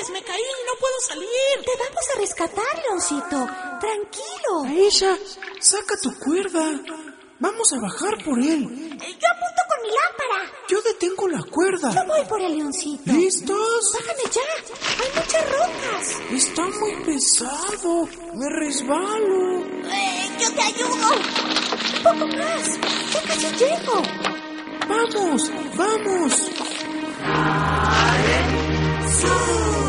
ayudes! ¡Me caí! ¡No puedo salir! Te vamos a rescatar, Leoncito. Tranquilo. Aisha, saca tu cuerda. Vamos a bajar por él. Yo apunto con mi lámpara. Yo detengo la cuerda. Yo voy por el Leoncito. ¿Listos? Bájame ya. Hay muchas rocas. Está muy pesado. Me resbalo. Yo te ayudo. Un poco más. Ya casi llego. ¡Vamos! ¡Vamos! ¡Sí!